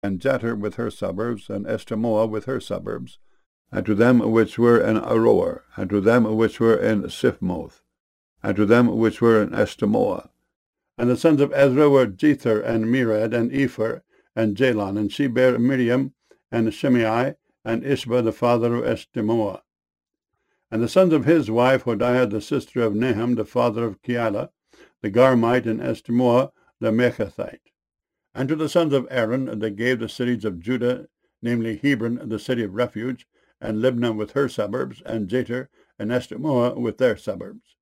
and Jether with her suburbs, and Eshtemoa with her suburbs, and to them which were in Aroer, and to them which were in Siphmoth, and to them which were in Eshtemoa. And the sons of Ezra were Jether, and Mered, and Epher, and Jalon, and she bare Miriam, and Shimei, and Ishba the father of Eshtemoa. And the sons of his wife Hodiah, the sister of Nahum, the father of Keilah, the Garmite, and Eshtemoa the Mechathite. And to the sons of Aaron they gave the cities of Judah, namely Hebron, the city of refuge, and Libnah with her suburbs, and Jether and Eshtemoa with their suburbs.